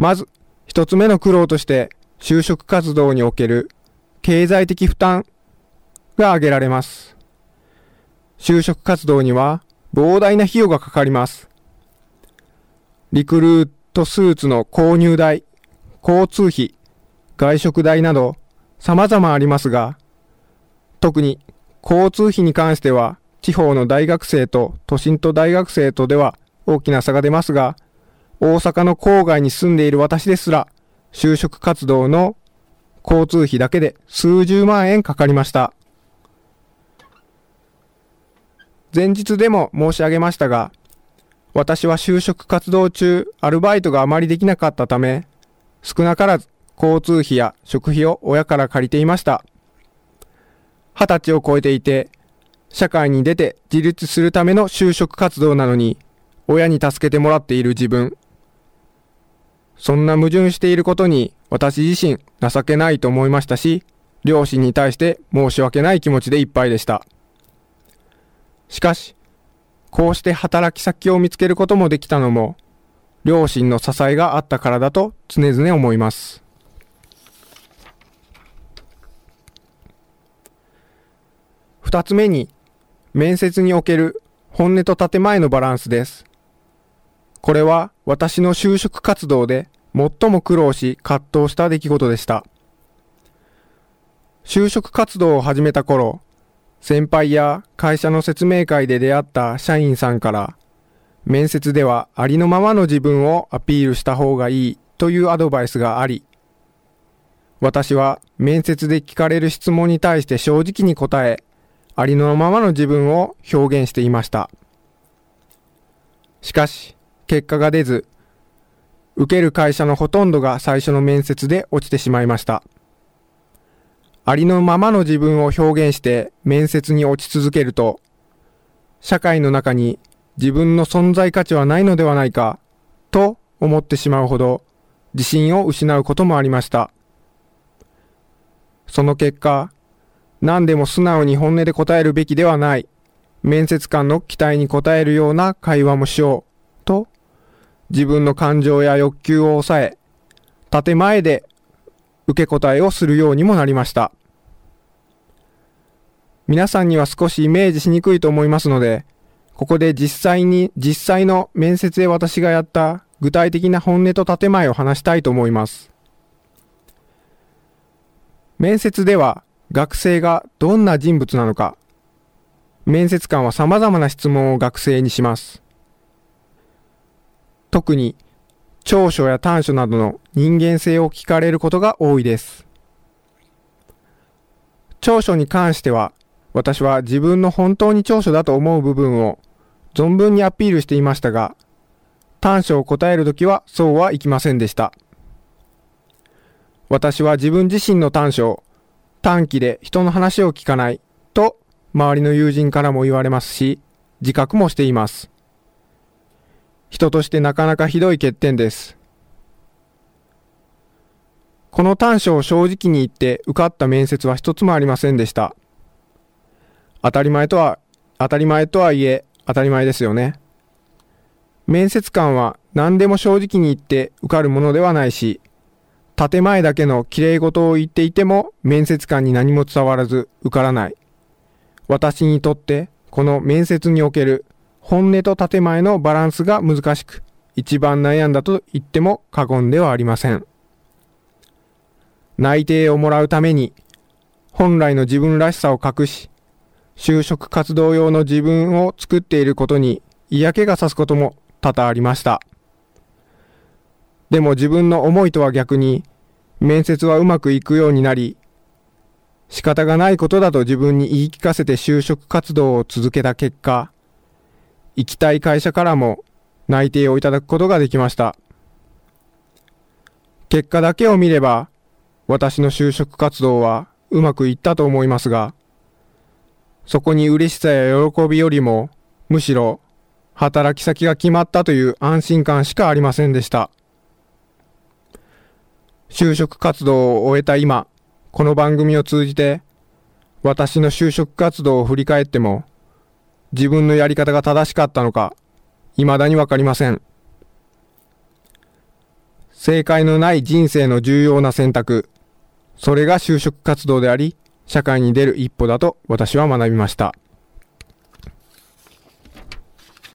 まず、一つ目の苦労として、就職活動における経済的負担が挙げられます。就職活動には膨大な費用がかかります。リクルートスーツの購入代、交通費、外食代など様々ありますが、特に交通費に関しては地方の大学生と都心と大学生とでは大きな差が出ますが、大阪の郊外に住んでいる私ですら、就職活動の交通費だけで数十万円かかりました。前日でも申し上げましたが、私は就職活動中、アルバイトがあまりできなかったため、少なからず交通費や食費を親から借りていました。20歳を超えていて、社会に出て自立するための就職活動なのに、親に助けてもらっている自分。そんな矛盾していることに私自身情けないと思いましたし、両親に対して申し訳ない気持ちでいっぱいでした。しかし、こうして働き先を見つけることもできたのも、両親の支えがあったからだと常々思います。二つ目に、面接における本音と建前のバランスです。これは私の就職活動で最も苦労し葛藤した出来事でした。就職活動を始めた頃、先輩や会社の説明会で出会った社員さんから、面接ではありのままの自分をアピールした方がいいというアドバイスがあり、私は面接で聞かれる質問に対して正直に答え、ありのままの自分を表現していました。しかし、結果が出ず、受ける会社のほとんどが最初の面接で落ちてしまいました。ありのままの自分を表現して面接に落ち続けると、社会の中に自分の存在価値はないのではないか、と思ってしまうほど自信を失うこともありました。その結果、何でも素直に本音で答えるべきではない、面接官の期待に応えるような会話もしよう、と、自分の感情や欲求を抑え、建前で受け答えをするようにもなりました。皆さんには少しイメージしにくいと思いますので、ここで実際の面接で私がやった具体的な本音と建前を話したいと思います。面接では学生がどんな人物なのか、面接官は様々な質問を学生にします。特に長所や短所などの人間性を聞かれることが多いです。長所に関しては、私は自分の本当に長所だと思う部分を存分にアピールしていましたが、短所を答えるときはそうはいきませんでした。私は自分自身の短所を短期で人の話を聞かないと周りの友人からも言われますし、自覚もしています。人としてなかなかひどい欠点です。この短所を正直に言って受かった面接は一つもありませんでした。当たり前とはいえ当たり前ですよね。面接官は何でも正直に言って受かるものではないし、建前だけの綺麗事を言っていても面接官に何も伝わらず受からない。私にとってこの面接における本音と建前のバランスが難しく、一番悩んだと言っても過言ではありません。内定をもらうために、本来の自分らしさを隠し、就職活動用の自分を作っていることに嫌気がさすことも多々ありました。でも自分の思いとは逆に、面接はうまくいくようになり、仕方がないことだと自分に言い聞かせて就職活動を続けた結果、行きたい会社からも内定をいただくことができました。結果だけを見れば、私の就職活動はうまくいったと思いますが、そこに嬉しさや喜びよりも、むしろ働き先が決まったという安心感しかありませんでした。就職活動を終えた今、この番組を通じて、私の就職活動を振り返っても、自分のやり方が正しかったのか、未だにわかりません。 正解のない人生の重要な選択。それが就職活動であり、社会に出る一歩だと私は学びました。